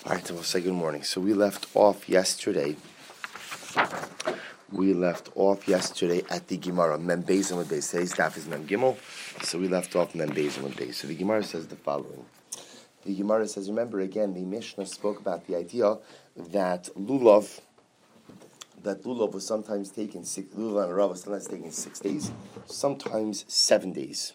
All right, so we'll say good morning. So we left off yesterday. At the Gemara, Mem Beis and Beis. Today's daf is Mem Gimel. So we left off Mem Beis and Beis. So the Gemara says the following. The Gemara says, remember again, the Mishnah spoke about the idea that lulav was sometimes taken lulav and rav was sometimes taken 6 days, sometimes 7 days.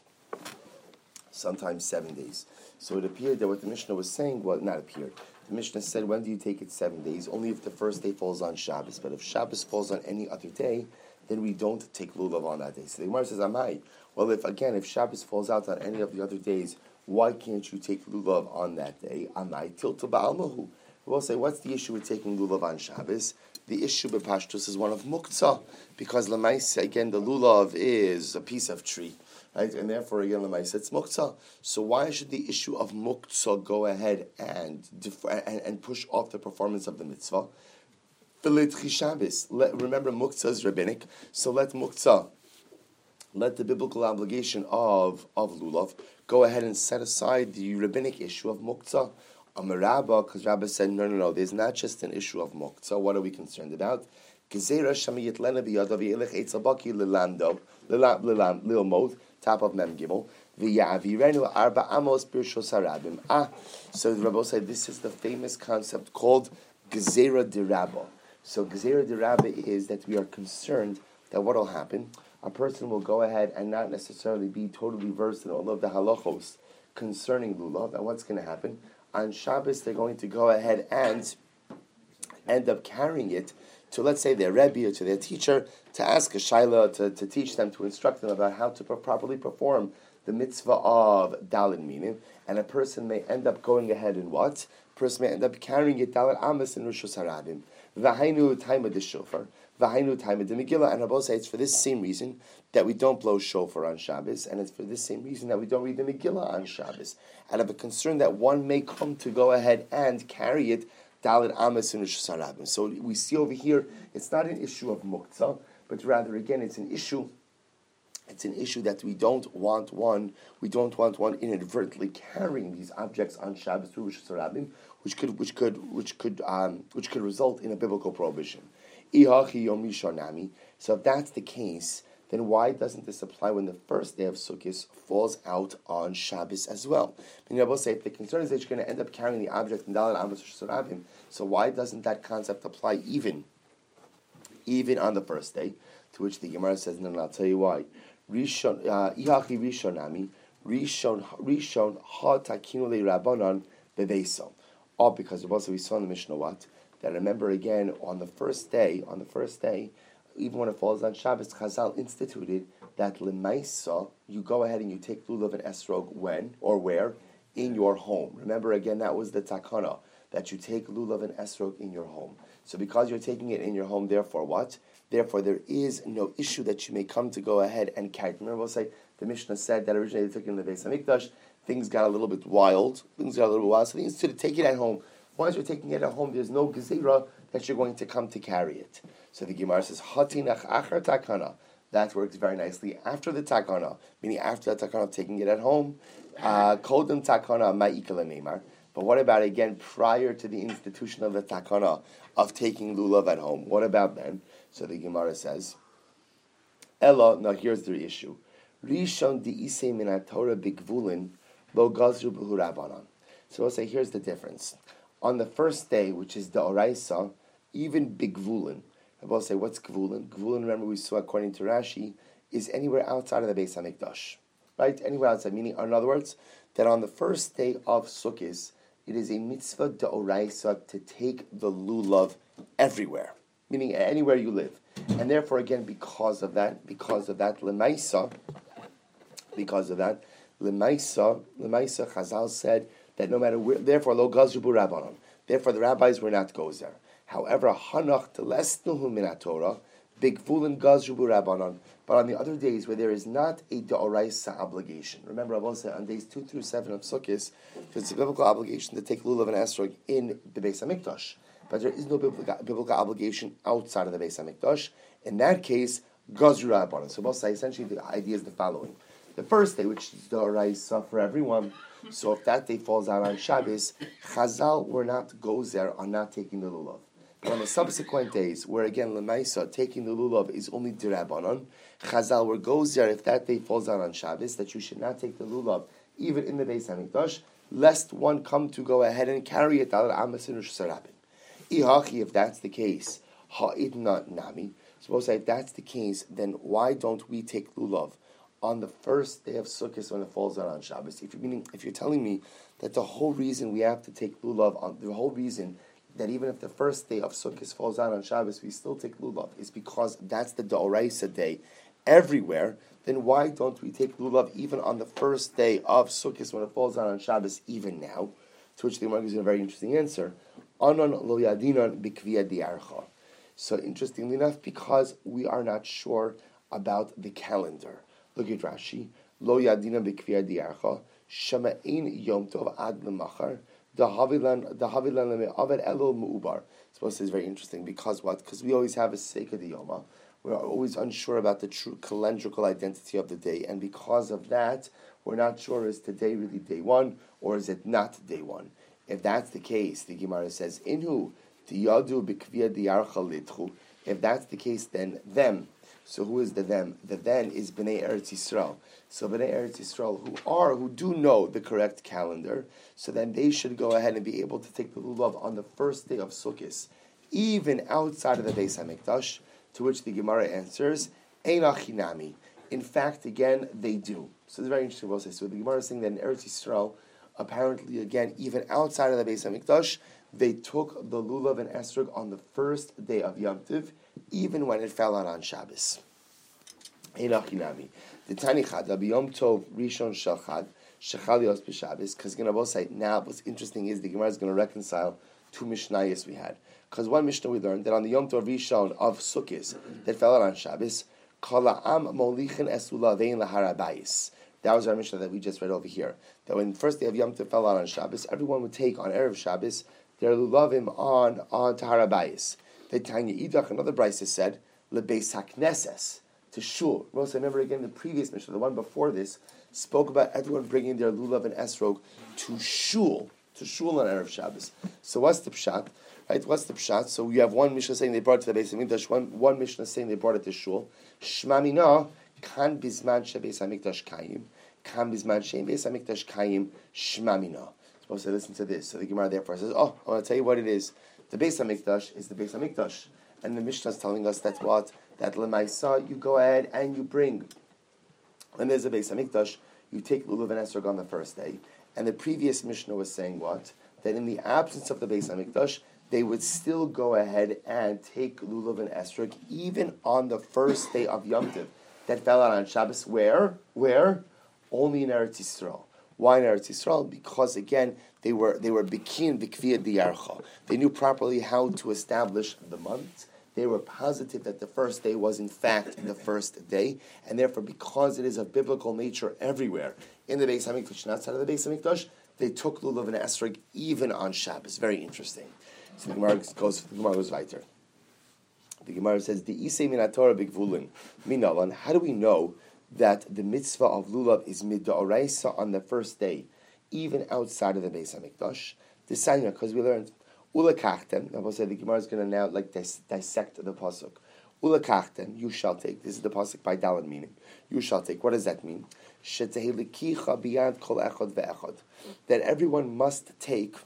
So it appeared that what the Mishnah was saying, well, not appeared. The Mishnah said, when do you take it 7 days? Only if the first day falls on Shabbos. But if Shabbos falls on any other day, then we don't take lulav on that day. So the Gemara says, Amai. Well, if Shabbos falls out on any of the other days, why can't you take lulav on that day? Amai tilta ba'almahu. We'll say, what's the issue with taking lulav on Shabbos? The issue with Pashtus is one of muktzah, because lemaisa, again, the lulav is a piece of tree. Right? And therefore, again, lemaisa, it's muktzah. So why should the issue of muktzah go ahead and push off the performance of the mitzvah? Remember, muktzah is rabbinic, so let the biblical obligation of lulav go ahead and set aside the rabbinic issue of muktzah. Amarabba, because Rabbi said, no, there's not just an issue of muktzah. What are we concerned about? Top of Mem Gimel. So the Rabbi said this is the famous concept called Gezerah Dirabba. So Gezerah Dirabba is that we are concerned that what will happen, a person will go ahead and not necessarily be totally versed in all of the halachos concerning lulav, and what's going to happen? On Shabbos, they're going to go ahead and end up carrying it to, let's say, their Rebbe or to their teacher to ask a shaila, to teach them, to instruct them about how to properly perform the mitzvah of Daled Minim. And a person may end up going ahead and what? A person may end up carrying it Daled Amos in Rosh Hashanah. V'hainu taima de shofar, v'hainu taima de Megillah. And Rabbi say it's for this same reason that we don't blow shofar on Shabbos, and it's for this same reason that we don't read the Megillah on Shabbos. And of a concern that one may come to go ahead and carry it Daled Amos in Rosh Hashanah. So we see over here, it's not an issue of muktzah, but rather, again, it's an issue that we don't want one inadvertently carrying these objects on Shabbos through Rosh Hashanah, which could result in a biblical prohibition. So if that's the case, then why doesn't this apply when the first day of Sukkot falls out on Shabbos as well? And I will say, if the concern is that you're going to end up carrying the object in Daled Amos Rosh Hashanah, so why doesn't that concept apply even on the first day? To which the Gemara says, no, I'll tell you why. Rishon ha takinu le rabbanon bebeso. Oh, because also we saw in the Mishnah what? That remember again, on the first day, even when it falls on Shabbos, Chazal instituted that lemaisa, you go ahead and you take lulav and esrog when or where? In your home. Remember again, that was the takana, that you take lulav and esrog in your home. So because you're taking it in your home, therefore what? Therefore there is no issue that you may come to go ahead and carry. Remember, we'll say, the Mishnah said that originally they took it in the Beis HaMikdash, things got a little bit wild, so they instead of take it at home. Once you're taking it at home, there's no gezerah that you're going to come to carry it. So the Gemara says, Hatinach achar takana. That works very nicely after the takana, meaning after the takana of taking it at home. Kodem takana ma'ikala neimar. But what about, again, prior to the institution of the takana of taking lulav at home? What about then? So the Gemara says, Ella, now here's the issue. Rishon di'isei min haTorah bigvulin lo gazru b'hu rabbanan. So we'll say, here's the difference. On the first day, which is the Oraisa, even bigvulin, I will say, what's gvulin? Gvulin, remember we saw according to Rashi, is anywhere outside of the Beis HaMikdash. Right? Anywhere outside, meaning, in other words, that on the first day of Sukkot, it is a mitzvah d'oraisa to take the lulav everywhere, meaning anywhere you live. And therefore, again, because of that, lemaisa, Chazal said that no matter where, therefore, lo gazru b'hu rabbanon. Therefore, the rabbis were not gozer. However, hanach telesnuhu min haTorah, bigvulin gazru b'hu rabbanon. But on the other days where there is not a d'oraisa obligation, remember I will say on days 2 through 7 of Sukkot, there's a biblical obligation to take lulav and esrog in the Beis HaMikdash, but there is no biblical obligation outside of the Beis HaMikdash. In that case, gazru rabbanon. So we'll say essentially the idea is the following: the first day, which is the Oraisa for everyone. So if that day falls out on Shabbos, Chazal were not gozer on not taking the lulav. But on the subsequent days, where again Lemaisa taking the lulav is only dirabanan, Chazal were gozer if that day falls out on Shabbos that you should not take the lulav even in the Beis Hamikdash, lest one come to go ahead and carry it out of Amos and Rosh Hashanah. Ihachi, if that's the case, ha'idna nami. Suppose if that's the case, then why don't we take lulav on the first day of Sukkot when it falls out on Shabbos? If you're telling me that the whole reason we have to take lulav on the whole reason that even if the first day of Sukkot falls out on Shabbos, we still take lulav is because that's the D'oraisa day everywhere. Then why don't we take lulav even on the first day of Sukkot when it falls out on Shabbos, even now? To which the Gemara gives a very interesting answer. Anon lo yadinan b'kviyah diarcha. So interestingly enough, because we are not sure about the calendar. Look at Rashi. Lo yadinan b'kviyah diarcha. Shama'in yom tov ad lemachar. Dahavilan leme'avet elul mu'ubar. This is very interesting because what? Because we always have a seika diyoma. We're always unsure about the true calendrical identity of the day, and because of that, we're not sure is today really day one or is it not day one. If that's the case, the Gemara says, "Inhu tiyadu b'kviyah diarcha litchu." If that's the case, then them. So who is the them? The then is Bnei Eretz Yisrael. So Bnei Eretz Yisrael who do know the correct calendar, so then they should go ahead and be able to take the lulav on the first day of Sukkot, even outside of the Beis Hamikdash. To which the Gemara answers, Einachinami. In fact, again, they do. So it's very interesting what I say. So the Gemara is saying that in Eretz Yisrael, apparently, again, even outside of the Beis Hamikdash, they took the lulav and esrog on the first day of Yom Tov, even when it fell out on Shabbos. Einachinami. The Tani Chad, Yom Tov Rishon Shalchad, Shechal Yos B'Shabbos, because going to both say, now what's interesting is the Gemara is going to reconcile two Mishnayos we had. Because one Mishnah we learned that on the Yom Tov Rishon of Sukkot that fell out on Shabbos, Kol ha'am molichen es ulavein lahar habayis. That was our Mishnah that we just read over here. That when the first day of Yom Tov fell out on Shabbos, everyone would take on Erev Shabbos their lulavim on Tahar Habayis. The Tanya Idach, another Brisa said, lebeis hakneses, to shul. Remember again the previous Mishnah, the one before this, spoke about everyone bringing their lulav and esrog to shul on Erev Shabbos. So what's the pshat? Right, what's the pshat? So you have one Mishnah saying they brought it to the Beis Hamikdash, one Mishnah saying they brought it to shul. Shmamina kan bizman shebeis Hamikdash kayim, kan bizman shebeis Hamikdash kayim shmamina. Supposed to listen to this. So the Gemara therefore says, "Oh, I want to tell you what it is. The Beis Hamikdash is the Beis Hamikdash, and the Mishnah is telling us that what that lemaisa you go ahead and you bring. When there's a Beis Hamikdash, you take lulav and esrog on the first day, and the previous Mishnah was saying what that in the absence of the Beis Hamikdash, they would still go ahead and take lulav and esrog even on the first day of Yom Tov that fell out on Shabbos. Where? Only in Eretz Yisrael. Why in Eretz Yisrael? Because again, they were bikin b'kviyah diarcha. They knew properly how to establish the months. They were positive that the first day was in fact the first day, and therefore, because it is of biblical nature everywhere in the Beis Hamikdash and outside of the Beis Hamikdash, they took lulav and esrog even on Shabbos. Very interesting. So the Gemara goes weiter. The Gemara says, "The isay min haTorah b'gvulin minalan." How do we know that the mitzvah of lulav is mid'oraisa on the first day, even outside of the Beis Hamikdash? The sign, because we learned ulakachtem. I will say the Gemara is going to now dissect the pasuk. Ulakachtem, you shall take. This is the pasuk by Dalan meaning. You shall take. What does that mean? Shetehelikicha biyad kol echad ve'echad. That everyone must take.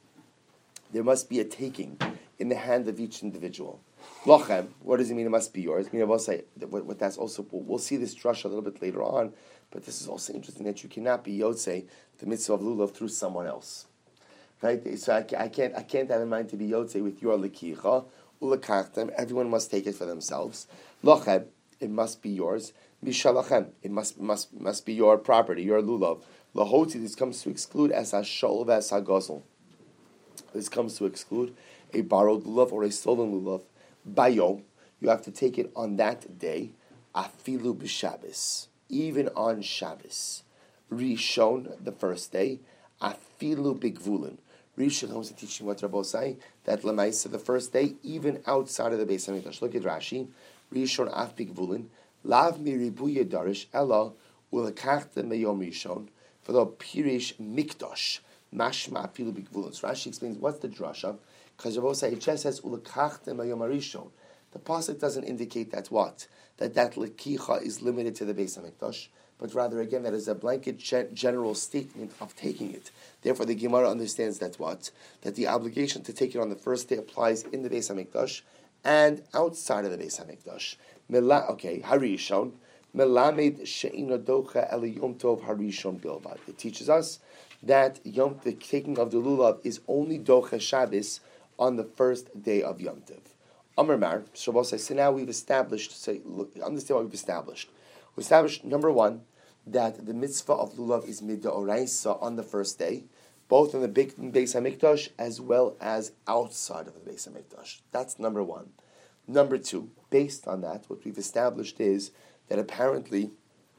There must be a taking in the hand of each individual. Lochem, what does it mean? It must be yours. I mean, I will say what that's also. We'll see this drush a little bit later on, but this is also interesting that you cannot be yotzei the mitzvah of lulav through someone else, right? So I can't have in mind to be yotzei with your lekicha ulakachtem. Everyone must take it for themselves. Lochem, it must be yours. Mishalachem, it must be your property, your lulav. Lahoti, this comes to exclude as hashol v'as hagosel. This comes to exclude a borrowed lulav or a stolen lulav. Bayom, you have to take it on that day. Afilu b'Shabbos, even on Shabbos. Rishon, the first day. Afilu b'Gvulin. Rishon comes to teaching what Rabbi is saying, that Lamaisa, the first day, even outside of the Beis Hamikdash. Look at Rashi. Rishon af b'Gvulin. Lav mi ribuye darish ela ulekachtem meyom rishon v'lo pirish mikdash mashma afilu b'gvulos. Rashi explains what's the drasha, because Rabosai it just says ulekachtem meyom rishon. The pasuk doesn't indicate that what that lekicha is limited to the Beis Hamikdash, but rather again that is a blanket general statement of taking it. Therefore, the Gemara understands that what that the obligation to take it on the first day applies in the Beis Hamikdash and outside of the Beis Hamikdash. Okay, Harishon melamed she'ina docha el yom tov harishon bilvad. It teaches us that the taking of the lulav is only docha Shabbos on the first day of Yom Tov. Amar Mar, Shabbos says, so now we've established, understand what we've established. We established, number one, that the mitzvah of lulav is mid'oraisa on the first day, both in the big Beis HaMikdash as well as outside of the Beis HaMikdash. That's number one. Number two, based on that, what we've established is that apparently,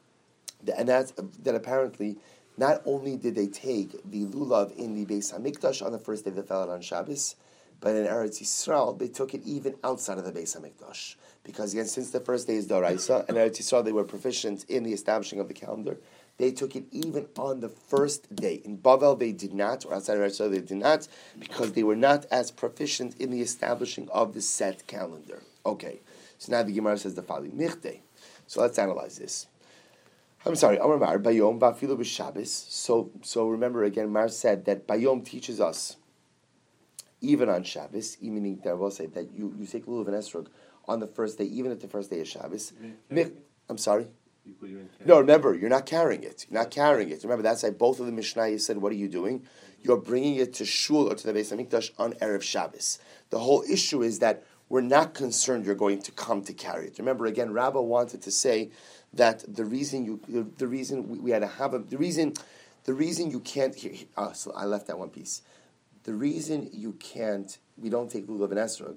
not only did they take the lulav in the Beis HaMikdash on the first day that fell out on Shabbos, but in Eretz Yisrael, they took it even outside of the Beis HaMikdash. Because again, since the first day is D'Oraisa, and Eretz Yisrael, they were proficient in the establishing of the calendar, they took it even on the first day. In Bavel, they did not, or outside of Eretz Yisrael, they did not, because they were not as proficient in the establishing of the set calendar. Okay, so now the Gemara says the following, Michte. So let's analyze this. I'm sorry, Amar Mar, Bayom, Vafilu b'Shabbos. So remember again, Mar said that Bayom teaches us even on Shabbos, meaning that I will say that you take lulav and esrog on the first day, even at the first day of Shabbos. I'm sorry? No, remember, you're not carrying it. You're not carrying it. Remember, that's why both of the Mishnayos said, what are you doing? You're bringing it to Shul or to the Beis HaMikdash on Erev Shabbos. The whole issue is that we're not concerned you're going to come to carry it. Remember, again, Rabbah wanted to say that the reason you can't, so I left that one piece. The reason we don't take lulav and esrog,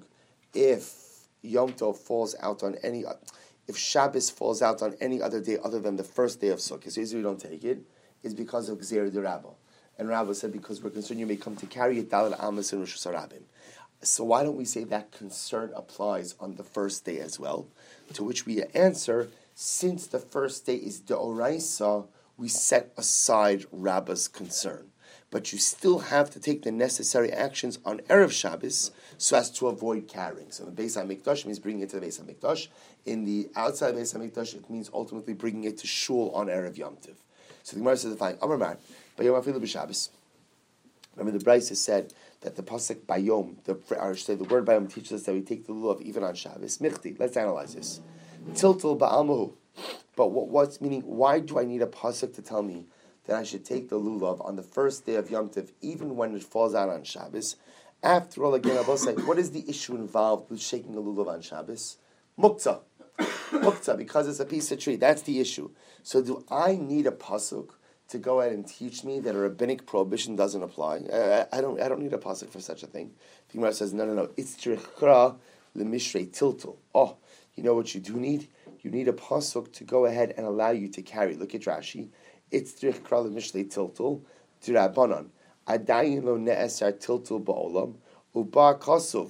if Yom Tov falls out on if Shabbos falls out on any other day other than the first day of Sukkot, so usually we don't take it, is because of Gzeir de Rabbah. And Rabbah said, because we're concerned you may come to carry it, Daled Amos and Rosh Hashanah. So why don't we say that concern applies on the first day as well? To which we answer, since the first day is D'Oraisa, we set aside Rabbah's concern. But you still have to take the necessary actions on Erev Shabbos so as to avoid carrying. So the Beis HaMikdash means bringing it to the Beis HaMikdash. In the outside Beis HaMikdash, it means ultimately bringing it to Shul on Erev Yom Tov. So the Gemara says the following, Amar Mar, Bayom Afilu b'Shabbos. Remember the Brisa said that the pasuk Bayom, the word Bayom teaches us that we take the lulav even on Shabbos. Michti, let's analyze this. Tiltul ba'almahu. But what's meaning, why do I need a pasuk to tell me that I should take the lulav on the first day of Yom Tov, even when it falls out on Shabbos? After all, again, I will say, what is the issue involved with shaking the lulav on Shabbos? Muktzah. Muktzah, because it's a piece of tree. That's the issue. So do I need a pasuk to go ahead and teach me that a rabbinic prohibition doesn't apply? I don't need a pasuk for such a thing. The Gemara says, no. It's tzrichra lemishrei tiltul. Oh, you know what you do need? You need a pasuk to go ahead and allow you to carry. Look at Rashi. It's tzrichra lemishrei tiltul d'Rabbanan. Adayin lo ne'esar tiltul ba'olam. Uba kasuv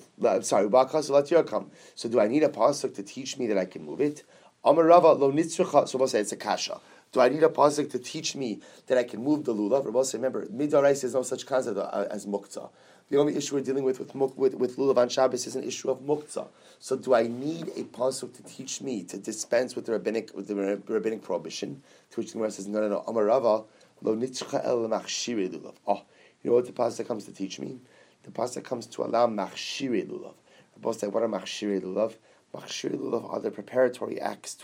latirkam. So do I need a pasuk to teach me that I can move it? Amar Rava lo nitzrucha. So we'll say it's a kasha. Do I need a pasuk to teach me that I can move the lulav? We'll say, remember, midarais is no such concept as muktzah. The only issue we're dealing with lulav on Shabbos is an issue of muktzah. So do I need a pasuk to teach me to dispense with the rabbinic prohibition? To which the Gemara says, no. Amar Rava lo nitzrucha el machshiri lulav. Oh, you know what the pasuk comes to teach me? The pasuk comes to allow machshiri lulav. Rabbi say, what are machshiri lulav? Machshiri lulav are the preparatory acts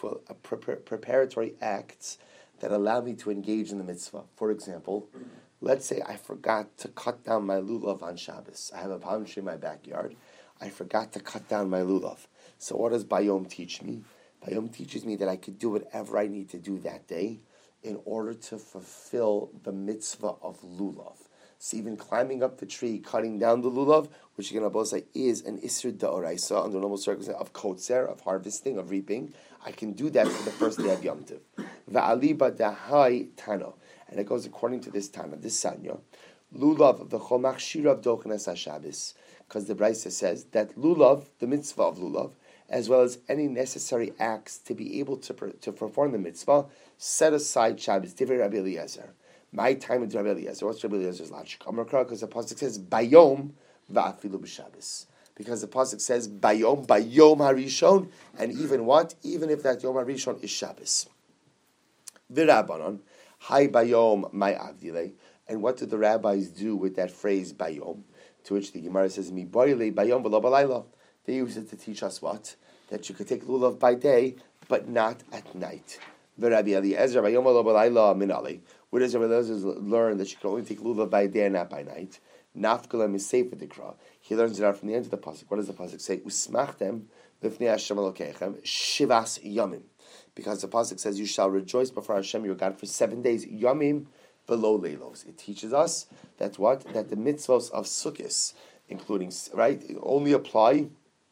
that allow me to engage in the mitzvah. For example, let's say I forgot to cut down my lulav on Shabbos. I have a palm tree in my backyard. I forgot to cut down my lulav. So what does Bayom teach me? Bayom teaches me that I could do whatever I need to do that day in order to fulfill the mitzvah of lulav. So even climbing up the tree, cutting down the lulav, which again Abba say is an isur da'oraisa under normal circumstances of kotzer, of harvesting, of reaping. I can do that for the first day of Yom Tov. Va'ali b'dahai tano, and it goes according to this Tana, this Sanya. Lulav v'chol machshirav dochenes haShabbos, because the Brisa says that lulav, the mitzvah of lulav, as well as any necessary acts to be able to perform the mitzvah, set aside Shabbos. Divrei Rabbi Eliezer. My time with Rabbi Eliezer. What's Rabbi Eliezer's logic? Because the pasuk says Bayom va'afilu b'Shabbos. Because the pasuk says Bayom Harishon, and even what? Even if that Yom Harishon is Shabbos. V'Rabbanon, Hai Bayom my Avdile. And what do the rabbis do with that phrase Bayom? To which the Gemara says Mi Bayom v'lo b'layla. They use it to teach us what? That you could take lulav by day, but not at night. V'Rabbi Eliezer Bayom v'lo b'layla minali. Where does Rabbi Eliezer learn that you can only take lulav by day and not by night? Nafkalam is safe with the Kra. He learns it out from the end of the pasuk. What does the pasuk say? Usmachtem lifnei Hashem Elokechem shivas yamim. Because the pasuk says, "You shall rejoice before Hashem your God for 7 days." Yamim below leilos. It teaches us that what? That the mitzvos of Sukkos, including only apply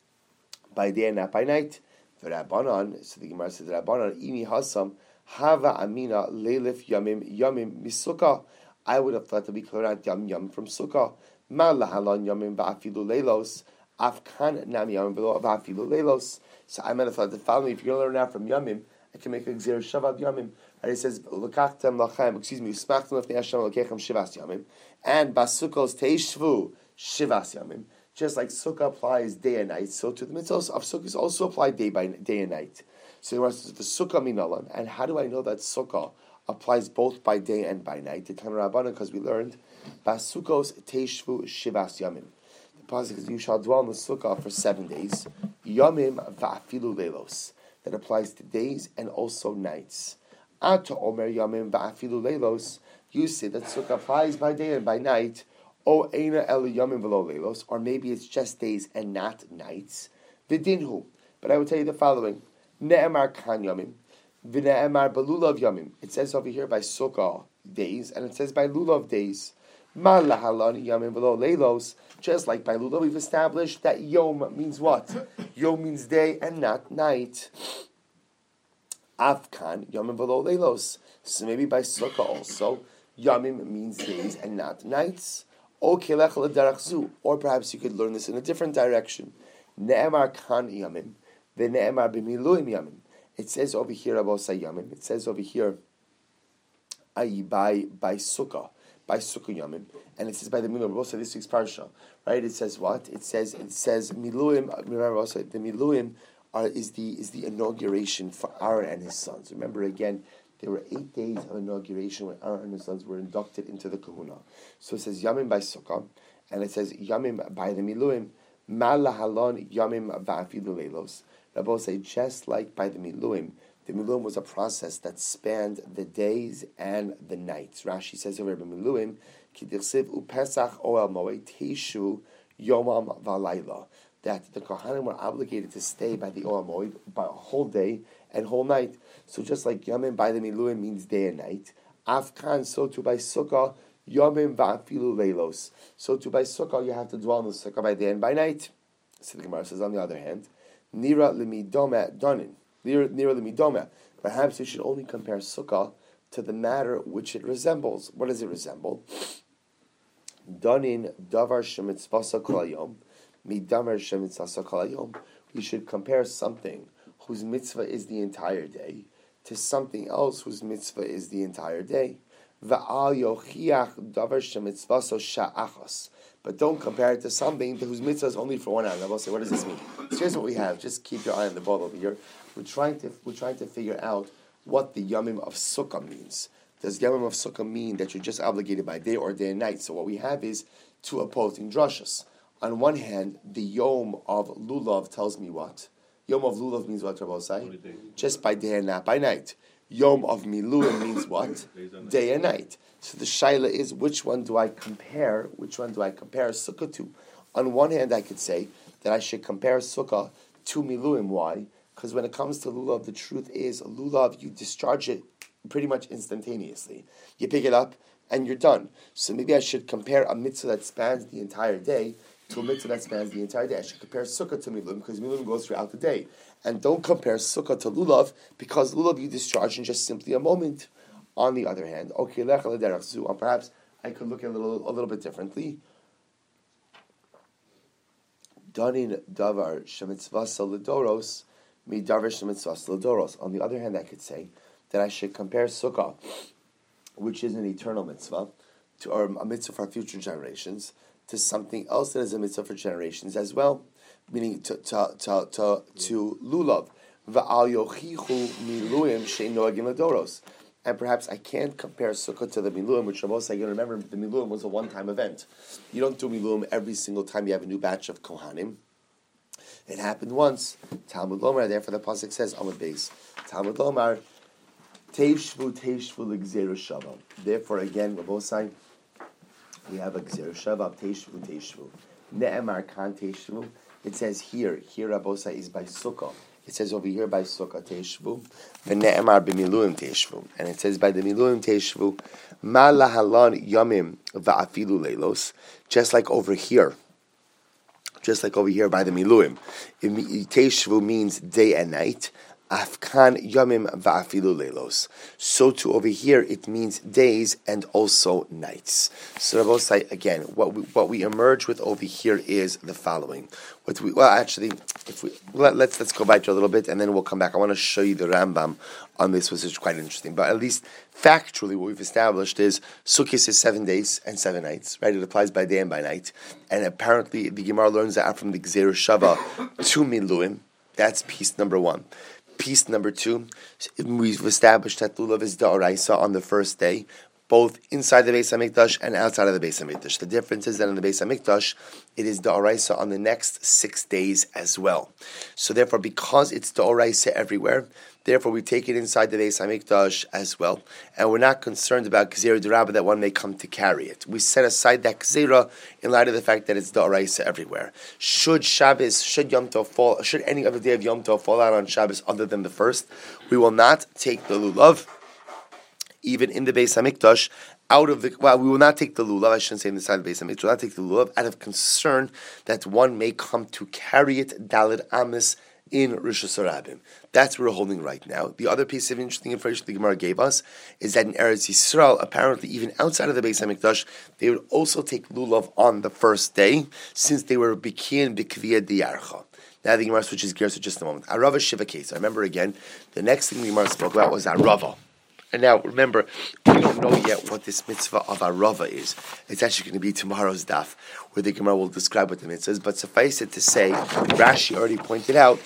by day and not by night. The Rabbanon. So the Gemara says, "The Rabbanon imi hasam." Hava amina leilif yamim misukah. I would have thought to be clear out yam from sukkah. Ma lahalon yamim va'afilu leilos. Afkan nam yamim va'afilu leilos. So I might have thought the following: if you're going to learn out from yamim, I can make a gzir shavad yamim. And it says l'kachtem lachem. Usmachtem lefnei Hashem l'kechem shivas yamim. And basukos teishvu shivas yamim. Just like sukkah applies day and night, so to the mitzvahs of sukkahs also apply day and night. So the sukkah minalan, and how do I know that sukkah applies both by day and by night? The Tana Rabbanan, because we learned basukos teishvu shivas yamim. The pasuk is you shall dwell in the sukkah for 7 days. Yamim va'afilu leilos. That applies to days and also nights. Ata omer yamim va'afilu leilos. You say that sukkah applies by day and by night. O eina el yamim v'lo leilos, or maybe it's just days and not nights. V'dinhu. But I will tell you the following: Ne'emar kan yamim, v'ne'emar belulav yamim. It says over here by sukkah days, and it says by lulav days. Ma lahalan yamim v'lo leilos. Just like by lulav, we've established that yom means what? Yom means day and not night. Afkan yamim v'lo leilos. So maybe by sukkah also, yamim means days and not nights. Or perhaps you could learn this in a different direction. Ne'emar kan yamim, v'ne'emar b'miluim yamim. It says over here about yamim. It says over here, by sukkah yamim, and it says by the miluim. Also, this week's parsha, right? It says what? It says miluim. Remember also the miluim is the inauguration for Aaron and his sons. Remember again. There were 8 days of inauguration when Aaron and his sons were inducted into the kahuna. So it says Yamim by Sukkah, and it says Yamim by the Miluim, Ma lahalon Yamim va'afilu leilos. Rabbi say just like by the Miluim was a process that spanned the days and the nights. Rashi says over by Miluim, Kidirsiv uPesach Oel Moed Tishu Yomam Valayla. That the Kohanim were obligated to stay by the Oel Moed by a whole day and whole night. So just like Yamim by the Miluim means day and night, Afkan, so too by Sukkah, Yamim va'afilu leilos. So too by Sukkah, you have to dwell in the Sukkah by day and by night. So the Gemara says, on the other hand, Nira limidome donin. Nira limidome. Perhaps you should only compare Sukkah to the matter which it resembles. What does it resemble? Donin davar shemitzvasa kol hayom. Midamar shemitzvasa kol hayom. We should compare something whose mitzvah is the entire day to something else whose mitzvah is the entire day. But don't compare it to something whose mitzvah is only for 1 hour. I will say, what does this mean? So here's what we have. Just keep your eye on the ball over here. We're trying to figure out what the Yamim of Sukkah means. Does Yamim of Sukkah mean that you're just obligated by day or day and night? So what we have is two opposing drashas. On one hand, the Yom of Lulav tells me what? Yom of Lulav means what, Rabbi Say? Just by day and not by night. Yom of Miluim means what? Day and night. So the shaila is, which one do I compare Sukkah to? On one hand, I could say that I should compare Sukkah to Miluim. Why? Because when it comes to Lulav, the truth is, Lulav, you discharge it pretty much instantaneously. You pick it up, and you're done. So maybe I should compare a mitzvah that spans the entire day to a mitzvah that spans the entire day. I should compare Sukkah to Miluim, because Miluim goes throughout the day. And don't compare Sukkah to Lulav, because Lulav you discharge in just simply a moment. On the other hand, okay, perhaps I could look at it a little bit differently. Danin davar shemitzvasa ledoros mi davar shemitzvasa ledoros. On the other hand, I could say that I should compare sukkah, which is an eternal mitzvah, or a mitzvah for future generations, to something else that is a mitzvah for generations as well, meaning to lulav. Va'al yochichu miluim she'noagim ledoros. And perhaps I can't compare sukkah to the miluim, which Rabbi Say, remember, the miluim was a one-time event. You don't do miluim every single time you have a new batch of kohanim. It happened once. Talmud Lomar, therefore the pasuk says, Amud Beis, Talmud Lomar, Teishvu l'gzeru shava. Therefore, again, Rabbi Say, we have a gzeru shava, Teishvu. Ne'emar kan Teishvu. It says here Rabbi Say is by sukkah. It says over here by sukkah Teishvu. V'ne'emar b'miluim Teishvu. And it says by the miluim Teishvu, Ma lahalan yamim va'afilu leilos. Just like over here by the miluim. Teishvu means day and night. Afkan yamim va'afilu leilos. So too over here it means days and also nights. So Rabbi say again, what we emerge with over here is the following. Let's go back to a little bit and then we'll come back. I want to show you the Rambam on this, which is quite interesting. But at least factually, what we've established is Sukkot is 7 days and 7 nights, right? It applies by day and by night. And apparently the Gemara learns that from the Gzeru Shava to Miluim. That's piece number one. Piece number two, we've established that lulav is da'oraisa on the first day, both inside the Beis HaMikdash and outside of the Beis HaMikdash. The difference is that in the Beis HaMikdash, it is da'oraisa on the next 6 days as well. So therefore, because it's da'oraisa everywhere, therefore we take it inside the Beis HaMikdash as well, and we're not concerned about Gzeira D'Rabba that one may come to carry it. We set aside that Gzeira in light of the fact that it's da'oraisa everywhere. Should Shabbos, should Yom Tov fall, should any other day of Yom Tov fall out on Shabbos other than the first, we will not take the lulav, even in the Beis HaMikdash, we will not take the lulav, I shouldn't say inside the Beis HaMikdash, we will not take the lulav out of concern that one may come to carry it, Daled Amis, in Rosh Hashanah. That's what we're holding right now. The other piece of interesting information the Gemara gave us is that in Eretz Yisrael, apparently even outside of the Beis HaMikdash, they would also take lulav on the first day, since they were bikin b'kviyah diyarcha. Now the Gemara switches gears for just a moment. Arava Shiva case. I remember again, the next thing the Gemara spoke about was Arava. And now, remember, we don't know yet what this mitzvah of Arava is. It's actually going to be tomorrow's daf, where the Gemara will describe what the mitzvah is. But suffice it to say, Rashi already pointed out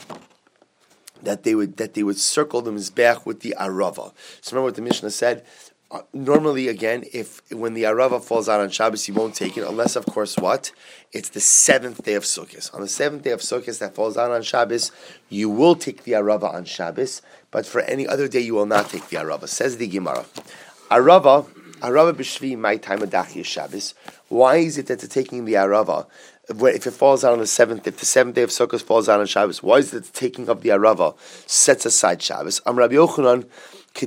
that they would circle the mizbech with the Arava. So remember what the Mishnah said? Normally, again, when the Arava falls out on Shabbos, you won't take it, unless, of course, what? It's the 7th day of Sukkot. On the 7th day of Sukkot that falls out on Shabbos, you will take the Arava on Shabbos, but for any other day, you will not take the Arava. Says the Gemara. Arava b'shvi my time of Dachya Shabbos. Why is it that they're taking the Arava, if it falls out on the 7th, if the 7th day of Sukkot falls out on Shabbos, why is it that the taking of the Arava sets aside Shabbos? Rabbi Yochanan, to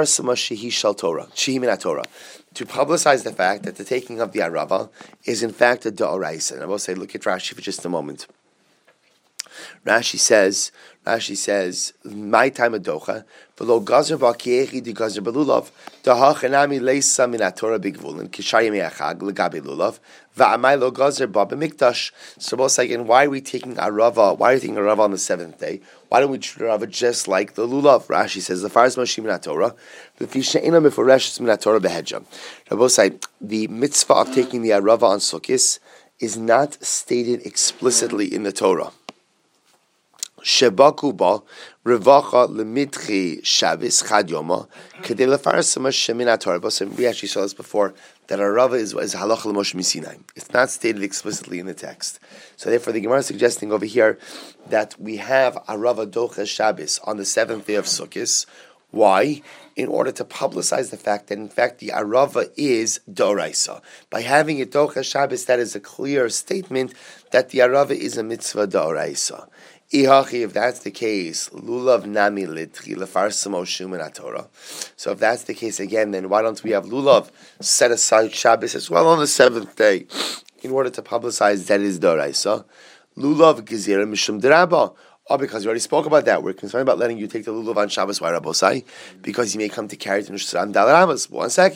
publicize the fact that the taking of the Arava is in fact a da'oraisa. And I will say, look at Rashi for just a moment. Rashi says, my time of docha, v'lo gazer ba'kiechi di gazer belulav, da'hachanami leisa min atorah bigvulin, kishayim yachag legabi lulav, va'amai lo gazer ba b'mikdash. So both again, why are we taking Arava? Why are we taking Arava on the 7th day? Why don't we treat Arava just like the lulav? Rashi says, the faris mashim min atorah, v'fi she'ina meforeshes min atorah behedja. Both say the mitzvah of taking the Arava on Sukkos is not stated explicitly in the Torah. Shebakuba revacha lemitchi Shabbos chad yoma kedei lefarsama shemin Torah. So we actually saw this before that Arava is halacha l'Moshe Misinai. It's not stated explicitly in the text. So therefore, the Gemara is suggesting over here that we have Arava docha Shabbos on the 7th day of Sukkot. Why? In order to publicize the fact that in fact the Arava is d'oraisa. By having it docha Shabbos, that is a clear statement that the Arava is a mitzvah d'oraisa. If that's the case, lulav nami litri lefarsamo shumen Torah. So if that's the case again, then why don't we have lulav set aside Shabbos as well on the 7th day, in order to publicize that is d'oraisa? Lulav gezira mishum d'rabba. Oh, because we already spoke about that. We're concerned about letting you take the lulav on Shabbos. Why, Rabbosai? Because you may come to carry it in Rosh Hashanah Dal Rabbos. 1 second.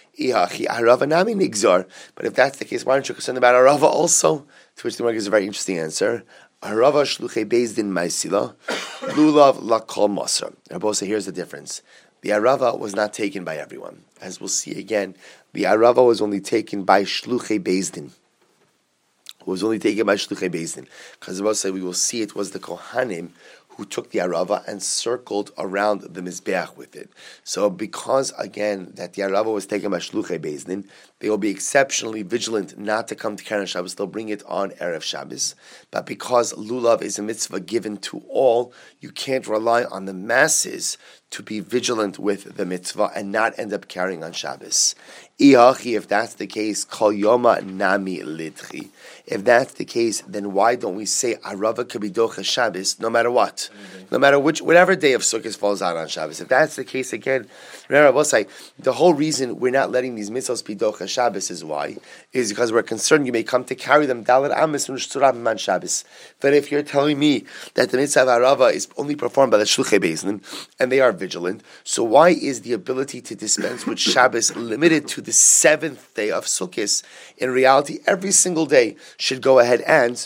Iachi Arava Nami Nigzor. But if that's the case, why aren't you concerned about Arava also? To which the Gemara gives a very interesting answer. Arava Shluchei Beis Din Maisila, Lulav Lakol Masar. Rabbi, here's the difference. The Arava was not taken by everyone. As we'll see again, the Arava was only taken by Shluchei Beis Din. It was only taken by Shluchei Beis Din. Because Rabbi said we will see it was the Kohanim who took the Arava and circled around the Mizbeach with it. So because, again, that the Arava was taken by Shluchei Beis Din, they will be exceptionally vigilant not to come to Keren Shabbos. They'll bring it on Erev Shabbos. But because Lulav is a mitzvah given to all, you can't rely on the masses to be vigilant with the mitzvah and not end up carrying on Shabbos. If that's the case, Kol Yoma Nami Lidchi. If that's the case, then why don't we say Arava Kabidocha Shabbos no matter what? No matter whatever day of Sukkot falls out on Shabbos. If that's the case again, remember, the whole reason we're not letting these mitzvahs be Docha Shabbos is because we're concerned you may come to carry them Dalet Amis and Shturab Man Shabbos. But if you're telling me that the mitzvah of Arava is only performed by the Shluchei Beis Din and they are vigilant, so why is the ability to dispense with Shabbos limited to the 7th day of Sukkot? In reality, every single day should go ahead and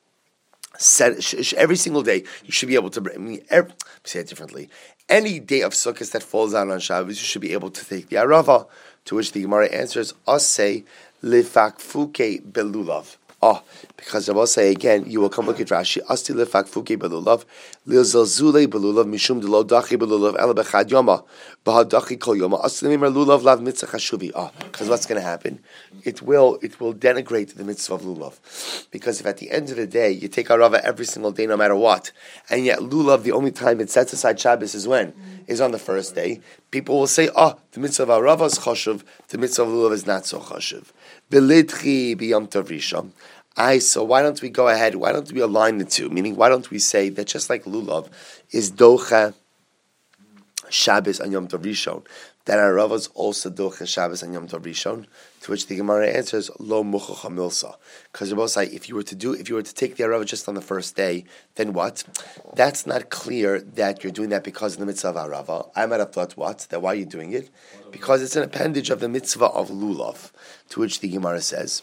every single day you should be able to say it differently. Any day of Sukkot that falls out on Shabbos, you should be able to take the Arava. To which the Gemara answers, Asay lifakfuke belulav. Because I will say again, you will come look at Rashi. Asti lefakfuke belulav, lilzalzule belulav, mishum delo dachi belulav, ela bechad yoma, bahadachi kol yoma. Asti lemimar lulav lav mitzvah chashuvi. Because what's going to happen? It will denigrate the mitzvah of lulav. Because if at the end of the day you take Arava every single day, no matter what, and yet lulav, the only time it sets aside Shabbos is when? Is on the first day. People will say, the mitzvah of Arava is chashuv, the mitzvah of lulav is not so chashuv. Belidchi b'yom tov rishon. So why don't we go ahead? Why don't we align the two? Meaning, why don't we say that just like lulav is docha Shabbos on Yom Tov Rishon, that Arava is also docha Shabbos on Yom Tov Rishon? To which the Gemara answers, lo muchacha milsa. Because Rabbi say, if you were to take the Arava just on the first day, then what? That's not clear that you're doing that because of the mitzvah of Arava. I might have thought what? That why are you doing it? Because it's an appendage of the mitzvah of lulav. To which the Gemara says,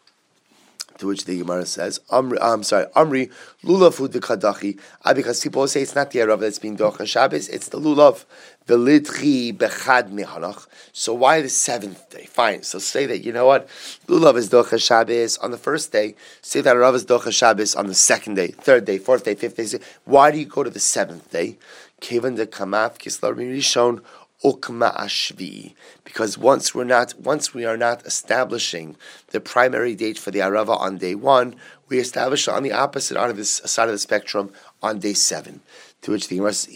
Amri, lulav hu dekadachi. Because people say it's not the Arava that's being docha Shabbos, it's the lulav. Velidchi bechad mihanach. So why the 7th day? Fine. So say that, you know what? Lulav is docha Shabbos on the first day. Say that Arava is docha Shabbos on the 2nd day, 3rd day, 4th day, 5th day. Why do you go to the 7th day? Kevan de kamaf kislar mirishon. Because once we are not establishing the primary date for the Arava on day 1, we establish it on the opposite side of the spectrum on day 7. To which the Gemara says,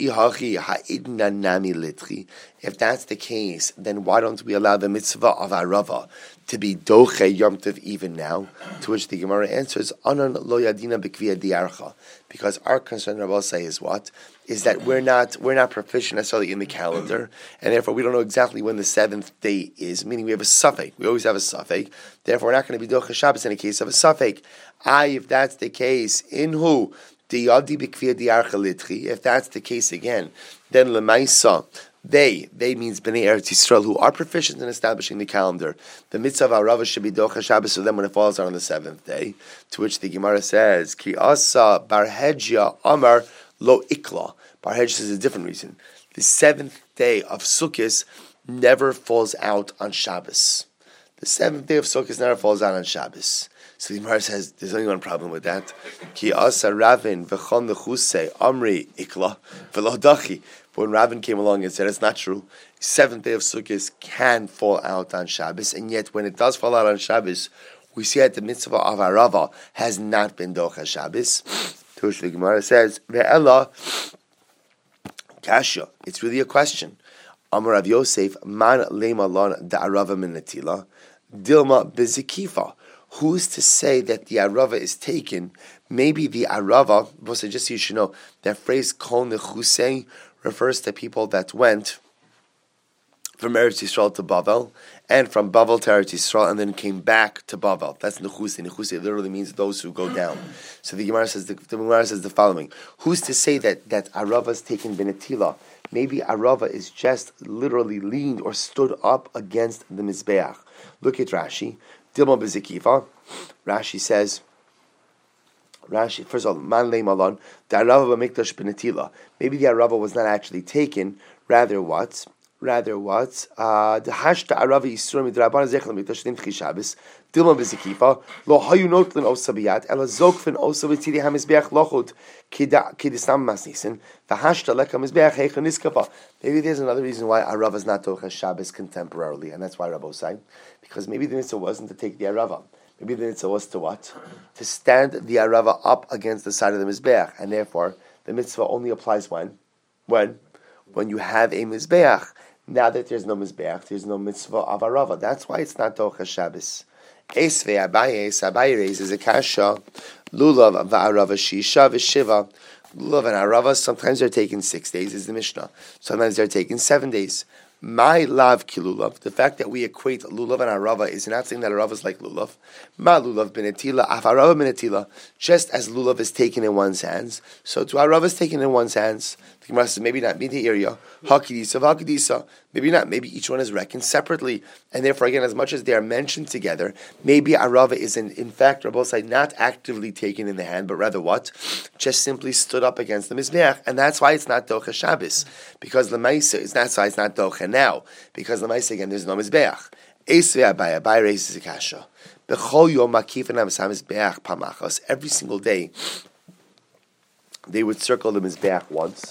if that's the case, then why don't we allow the mitzvah of Arava to be doche Yom Tov even now? To which the Gemara answers, Anan lo yadina b'kviya diarcha. Because our concern, Rabbi say, is what? Is that we're not proficient necessarily in the calendar, and therefore we don't know exactly when the 7th day is, meaning we have a suffix. We always have a suffix. Therefore, we're not going to be doche Shabbos in a case of a suffix. If that's the case, in who? If that's the case again, then Lemaisa, they means Bnei Eretz Yisrael, who are proficient in establishing the calendar. The mitzvah of Arava should be docha Shabbos for them when it falls on the 7th day. To which the Gemara says, Ki asa barhedja amar lo ikla. Barhedja says a different reason. The 7th day of Sukkot never falls out on Shabbos. The 7th day of Sukkot never falls out on Shabbos. So the Gemara says, there's only one problem with that. Ki asa Ravin v'chon lechusei amri ikla v'lo dachi. But when Ravin came along and said it's not true, 7th day of Sukkot can fall out on Shabbos, and yet when it does fall out on Shabbos, we see that the mitzvah of Arava has not been docha Shabbos. To which the Gemara says, ve'ela kasha. It's really a question. Amar Rav Yosef, man lema lon da'arava min netila, dilma bezikifa. Who's to say that the Arava is taken? Maybe the Arava, just so you should know, that phrase kol nechusei refers to people that went from Eretz Yisrael to Bavel, and from Bavel to Eretz Yisrael, and then came back to Bavel. That's nechusei. Nechusei literally means those who go down. So the Gemara says the following: who's to say that Arava is taken benetila? maybe Arava is just literally leaned or stood up against the Mizbeach. Look at Rashi. Dilma Bezikifa. Rashi says, first of all, Man Le Malon, the Arava B'Mikdash B'Netila. Maybe the Arava was not actually taken, rather what? The Hashta Arava Yisur Midraban Zechel Mikdash Nimchi Shabbos. Dilma Bezikifa. Lo Hayu Notlin Osabiyat. Ela Zokfin Osabitiri HaMizbeach Lochut. Kidistam Masnisin. The Hashta Leka Mizbeach Heicha Niskafa. Maybe there's another reason why Arava is not Tocha Shabbos contemporarily, and that's why Rabbi say, because maybe the mitzvah wasn't to take the Arava. Maybe the mitzvah was to what? To stand the Arava up against the side of the Mizbeach, and therefore the mitzvah only applies when you have a Mizbeach. Now that there's no Mizbeach, there's no mitzvah of Arava. That's why it's not Tocha Shabbos. Esvei Abaye raises a kasha. Lulav va'arava shisha v'shiva. Lulav and Arava, sometimes they're taken 6 days, is the Mishnah. Sometimes they're taken 7 days. My love kilulav. The fact that we equate lulav and Arava is not saying that Arava is like lulav. Ma lulav benetila, af Arava benetila. Just as lulav is taken in one's hands, so to Arava is taken in one's hands. The Gemara says maybe not the area. Hakidisa, hakidisa. Maybe not. Maybe each one is reckoned separately, and therefore, again, as much as they are mentioned together, maybe Arava is in fact, Rabbi say, not actively taken in the hand, but rather what? Just simply stood up against the Mizbeach, and that's why it's not Docha Shabbos, because Lemaisa is not why it's not Docha now, because Lemaisa again there's no Mizbeach. Esvei Abaye raises a kasha. Bechol yom makifin Mizbeach pamachos. Every single day, they would circle the Mizbeach once.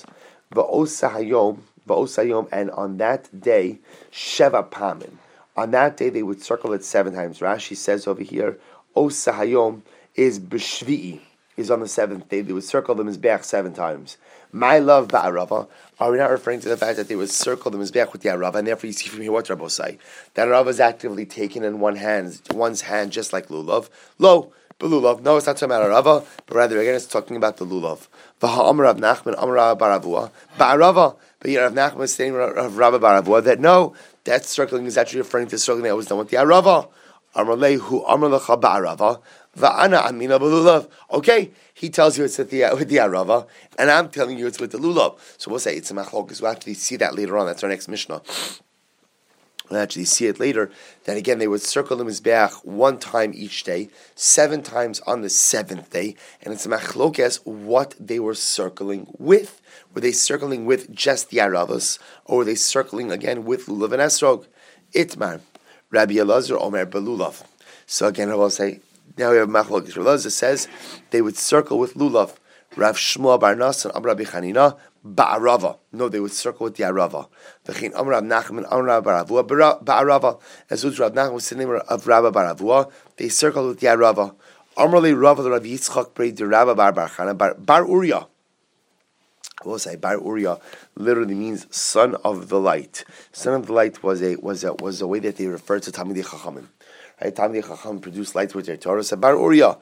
Va'osayom, and on that day, Sheva Pamin. On that day, they would circle it 7 times. Rashi says over here, Osahayom is B'Shvi'i, is on the 7th day. They would circle the Mizbeach 7 times. My love ba'arava. Are we not referring to the fact that they would circle the Mizbeach with the Arava, and therefore you see from here what Rabbi say? That Arava is actively taken in one's hand, just like Lulav. Lo, Lulav. No, it's not talking about Arava, but rather again it's talking about the Lulav. V'ha'amar Rav Nachman, Amar Rav Baravua, Ba'arava. But here Rav Nachman is saying of Rav Baravua that no, that circling is actually referring to circling that was done with the Arava. Amar lehu Amar lecha Ba'arava, Va'ana Amina B'Lulav. Okay, he tells you it's with the Arava, and I'm telling you it's with the Lulav. So we'll say it's a machlokes. We'll actually see that later on. That's our next Mishnah. We'll actually see it later. Then again, they would circle the Mizbeach 1 time each day, 7 times on the 7th day, and it's a machlokes what they were circling with. Were they circling with just the Aravas, or were they circling again with Lulav and Esrog? Itmar, Rabbi Elazar Omer Belulav. So again, I will say, now we have machlokes. Rabbi Elazar says they would circle with Lulav. Rav Shmuel Bar Nasan Amar Rabbi Chanina Ba'arava. No, they would circle with the Arava. V'chein Amar Rav Nachman Amar Rav Baravua Ba'arava. As was Rav Nachman was the name of Rabbi Baravua. They circled with the Arava. Amar Le Rav Rav Yitzchak Brei de Rabbi Bar Chana Bar Uriah. I will say Bar Uriah literally means son of the light. Son of the light was a way that they referred to Talmidei Chachamim. Right, Talmidei Chacham produced light with their Torah. So Bar Uriah,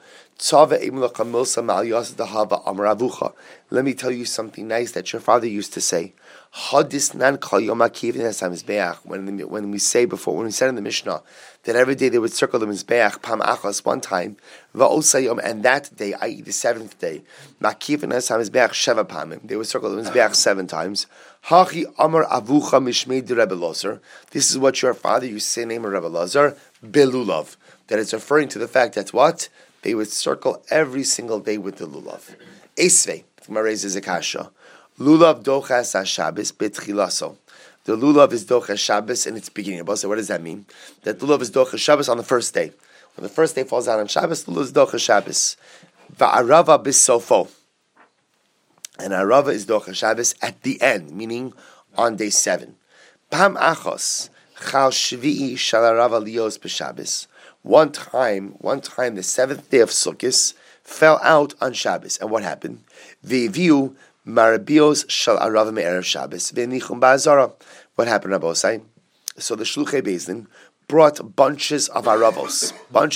let me tell you something nice that your father used to say. When we say before, when we said in the Mishnah that every day they would circle the Mizbeach Pam Achas 1 time, and that day, i.e. the 7th day, they would circle the Mizbeach 7 times. This is what your father used to say in the name of Rebbe Lazar, Belulav. That it's referring to the fact that what? They would circle every single day with the Lulav. Esvei, Gemara raises a kasha. Lulav dochas ha-Shabbos betchilaso. The Lulav is dochas Shabbos in its beginning. So what does that mean? That Lulav is dochas Shabbos on the first day. When the first day falls out on Shabbos, Lulav is dochas Shabbos. Va'arava bisofo. And Arava is dochas Shabbos at the end, meaning on day 7. Pam achos chal shvi'i shal Arava lios b'Shabbos. One time, the 7th day of Sukkot fell out on Shabbos. And what happened? V'viu marabios shal Arava me'erev Shabbos v'nichum ba'azara. What happened, Rabbi Osai? So the Shluchei Bezdin brought bunches of Aravos,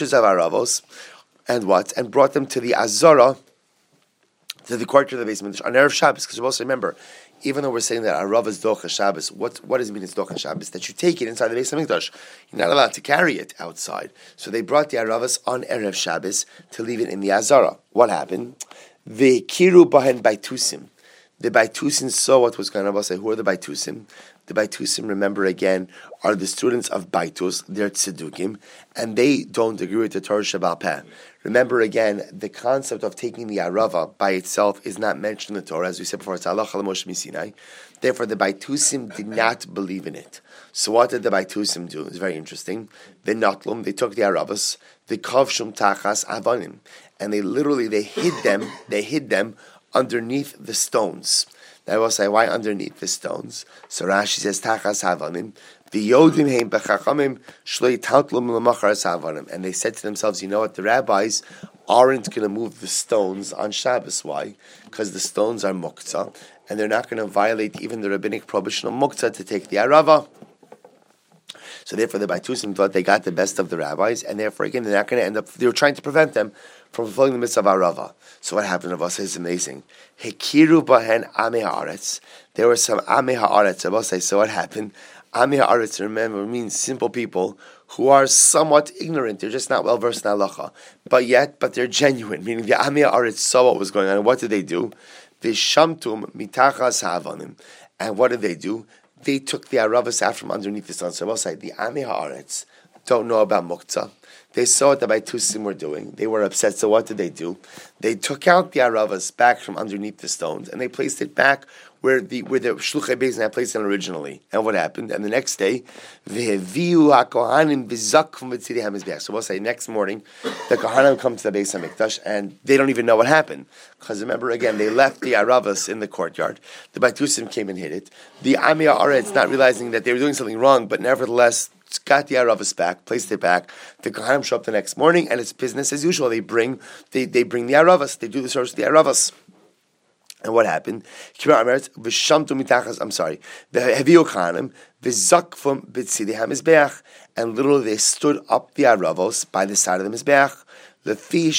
and what? And brought them to the Azara, to the courtyard of the basement on Erev Shabbos. Because you also remember, even though we're saying that Arava is Docha Shabbos, what does it mean it's Docha Shabbos? That you take it inside the Beis Hamikdash. You're not allowed to carry it outside. So they brought the Aravas on Erev Shabbos to leave it in the Azara. What happened? Ve'kiru bahen baitusim. The Baitusim saw what was going on. Who are the Baitusim? The Baitusim, remember again, are the students of Baitus, they're Tzedukim, and they don't agree with the Torah Sheba'al Peh. Remember again, the concept of taking the Arava by itself is not mentioned in the Torah, as we said before, it's Allah Moshe Misinai. Therefore, the Baitusim did not believe in it. So what did the Baitusim do? It's very interesting. The Natlum, they took the Aravas, the Kavshum Tachas Avanim, and they hid them underneath the stones. I will say, why underneath the stones? So Rashi says, Tachas Havanim, V'yodim heim b'chachamim, shloi taltlum l'macharas havanim. And they said to themselves, you know what, the rabbis aren't going to move the stones on Shabbos. Why? Because the stones are muktzah, and they're not going to violate even the rabbinic prohibition of muktzah to take the arava. So therefore the Baitusim thought they got the best of the rabbis, and therefore again they're not going to end up, they were trying to prevent them from fulfilling the mitzvah of Arava. So what happened to us is amazing. Hekiru bahen Amei Haaretz. There were some Amei Haaretz. So what happened? Amei Haaretz, remember, means simple people who are somewhat ignorant. They're just not well versed in halacha. But they're genuine, meaning the Amei Haaretz saw what was going on. And what did they do? Vishamtum mitachas havanim. And what did they do? They took the Aravas out from underneath the sun. So I will say, the Amei Haaretz don't know about Muktzah. They saw what the Baitusim were doing. They were upset. So what did they do? They took out the Aravas back from underneath the stones, and they placed it back where the Shluchei Beis had placed it originally. And what happened? And the next day, so we'll say next morning, the Kohanim come to the Beis HaMikdash, and they don't even know what happened. Because remember again, they left the Aravas in the courtyard. The Baitusim came and hid it. The Amei Haaretz, not realizing that they were doing something wrong, but nevertheless got the Aravas back, placed it back. The Kohanim show up the next morning, and it's business as usual. They bring the Aravas. They do the service of the Aravas. And what happened? And literally they stood up the Aravos by the side of the Mizbeach. And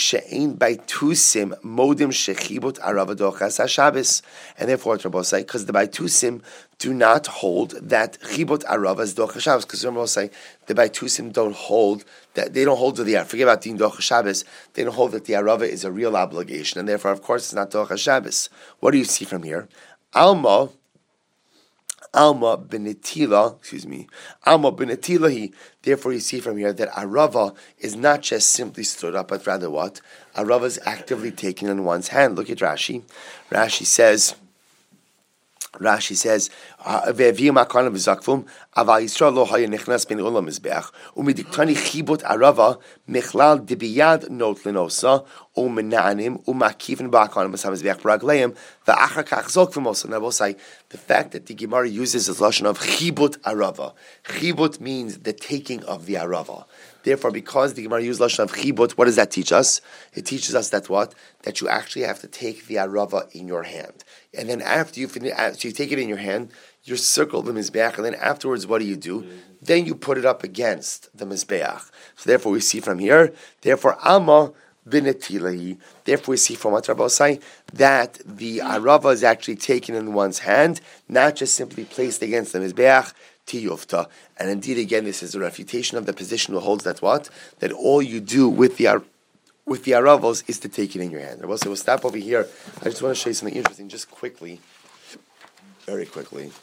therefore, because the Baitusim do not hold that chibot arava is docha Shabbos. Because remember, we'll say the Baitusim don't hold that. They don't hold to the forget about the docha Shabbos. They don't hold that the arava is a real obligation, and therefore, of course, it's not docha Shabbos. What do you see from here? Alma benetilahi. Therefore, you see from here that arava is not just simply stood up, but rather what? Arava is actively taken in one's hand. Look at Rashi. Rashi says, "Ve'viim hakanim v'zakvum, aval Yisrael lo haya nichnas ben ulam mizbeach, u'midiktani chibot arava michlal dibiyad not lenosa, u'menanim u'makifin ba'akanim v'samizbeach b'ragleim v'achar kach zok v'mosa." And I will say the fact that the Gemara uses this lashon of chibot arava. Chibot means the taking of the arava. Therefore, because the Gemara uses lashon of chibot, what does that teach us? It teaches us that what? That you actually have to take the arava in your hand. And then after you take it in your hand, you circle the Mizbeach, and then afterwards, what do? Then you put it up against the Mizbeach. So therefore, we see from here, therefore, Alma binetilahi. Therefore, we see from what Rabbi say that the arava is actually taken in one's hand, not just simply placed against the Mizbeach, tiyufta. And indeed, again, this is a refutation of the position who holds that what? That all you do with the aravos is to take it in your hand. So we'll stop over here. I just want to show you something interesting, just quickly, very quickly.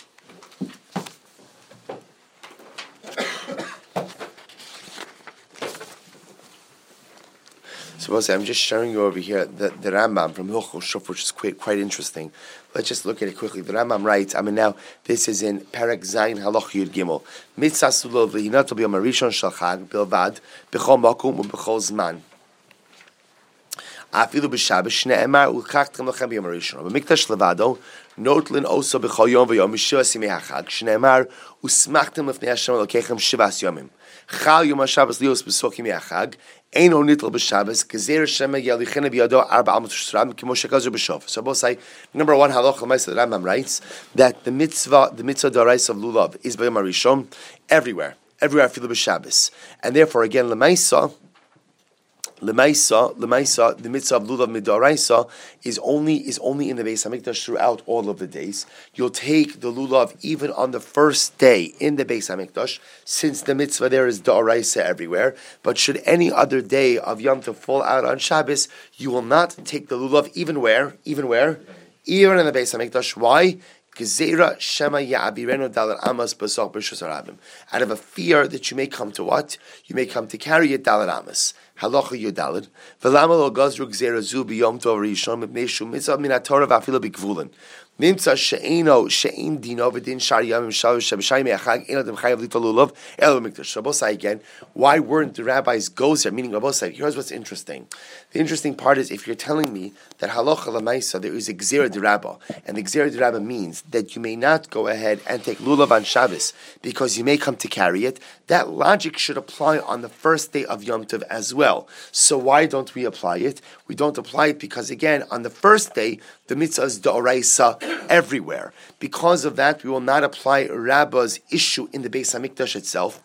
So we'll say, I'm just showing you over here the Rambam from Hilchos Shuf, which is quite interesting. Let's just look at it quickly. The Rambam writes, now this is in Perek Zayin Halach Yud Gimel. Mitzvah sulov lehinat b'yom harishon shel Chag bilvad b'chol makom u'b'chol zman. Afilu b'Shabbos shne'emar u'lkachtem lachem b'yom harishon. B'mikdash levado notlin oso b'chol yom v'yom mishua simei hachag shne'emar u'smachtem lefnei Hashem elokechem shivas yomim. Chal yom haShabbos lios b'sokim yachag. Eino nitl b'Shabbos gezer shema yalichene b'yado arba amot shram kimo shekazu b'shov. So both say, number one, halacha l'maisa, the Rambam writes that the mitzvah d'oraisa of lulav is b'yom harishon everywhere afilu b'Shabbos, and therefore again l'maisa, the mitzvah of lulav midoraisa is only in the Beis Hamikdash throughout all of the days. You'll take the lulav even on the first day in the Beis Hamikdash, since the mitzvah there is doraisa everywhere. But should any other day of Yom Tov fall out on Shabbos, you will not take the lulav even where even in the Beis Hamikdash. Why? Gezerah Shema Ya'abirenu Dalet Amas Basach B'Shus Harabim. Out of a fear that you may come to what? You may come to carry it Dalet Amas. Halacha Yudalid. V'lama lo gazru Gezerah Zu B'Yom Tov Rishon Mipnei Shu Mitzvah Min HaTorah V'Afilo B'Gvulin. Nimtza she'ein dino v'din shar yamim shalosh sheb'shayim me'achag ein adam chayav litalulav elo mikdash. Rabbosai again, why weren't the rabbis gozer? Meaning Rabbosai, here's what's interesting. The interesting part is if you're telling me that halacha l'maisa there is a gzera d'rabba, and the gzera d'rabba means that you may not go ahead and take lulav on Shabbos because you may come to carry it, that logic should apply on the first day of Yom Tov as well. So why don't we apply it? We don't apply it because again, on the first day, the mitzvah is d'oraisa everywhere. Because of that, we will not apply Rabbah's issue in the Beis Hamikdash itself.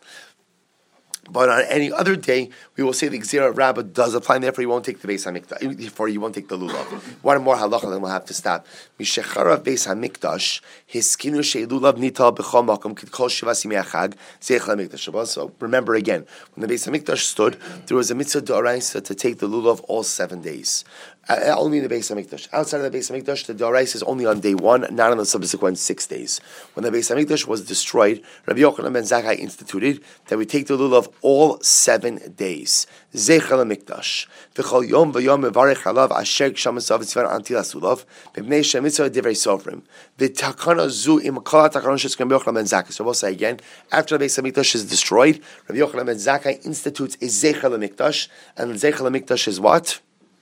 But on any other day, we will say the Gzera Rabbah does apply, and therefore you won't take the Beis Hamikdash. Therefore, you won't take the lulav. One more halacha, then we'll have to stop. Mishecharav Beis Hamikdash hiskinu she'lulav nital b'chol makom k'kol shivas yimei achag zeich l'mikdash. So remember again, when the Beis Hamikdash stood, there was a mitzvah d'oraisa to take the lulav all 7 days. Only in the Beis Hamikdash. Outside of the Beis Hamikdash, the d'oraisa is only on day 1, not on the subsequent 6 days. When the Beis Hamikdash was destroyed, Rabbi Yochanan ben Zakkai instituted that we take the lulav all 7 days. Zecher l'mikdash. V'chol yom v'yom mevarech halav asher g'shamasav tzvar antil asulav b'bnei shemitzvah divrei sofrim. V'takana zu im kol ha'takanon shetzkan Rabbi Yochanan ben Zakkai. So we'll say again, after the Beis Hamikdash is destroyed, Rabbi Yochanan ben Zakkai institutes a zecher l'mikdash, and zecher l'mikdash is what?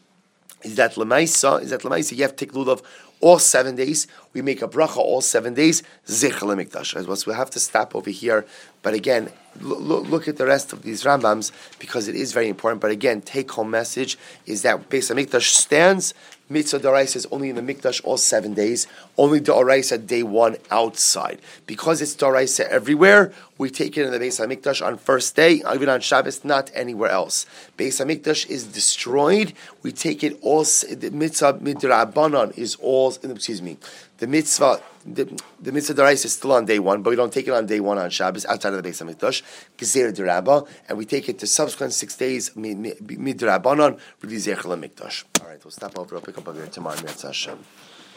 Is that Lamaisa, you have to take lulav all 7 days. We make a bracha all 7 days. Zecher l'mikdash. So we'll have to stop over here. But again, look at the rest of these Rambams because it is very important. But again, take-home message is that Beis Hamikdash stands. Mitzvah d'oraisa is only in the Mikdash all 7 days. Only d'oraisa day 1 outside. Because it's d'oraisa everywhere, we take it in the Beis Hamikdash on first day, even on Shabbos, not anywhere else. Beis Hamikdash is destroyed. We take it all. The mitzvah midrabanan is all. The mitzvah. The mitzvah d'oraisa is still on day 1, but we don't take it on day 1 on Shabbos outside of the Beis Hamikdash. Gezer d'Rabba, and we take it to subsequent 6 days midrabanan with the zecher l'mikdash. All right, we'll stop over. We'll pick up over here tomorrow. Hashem.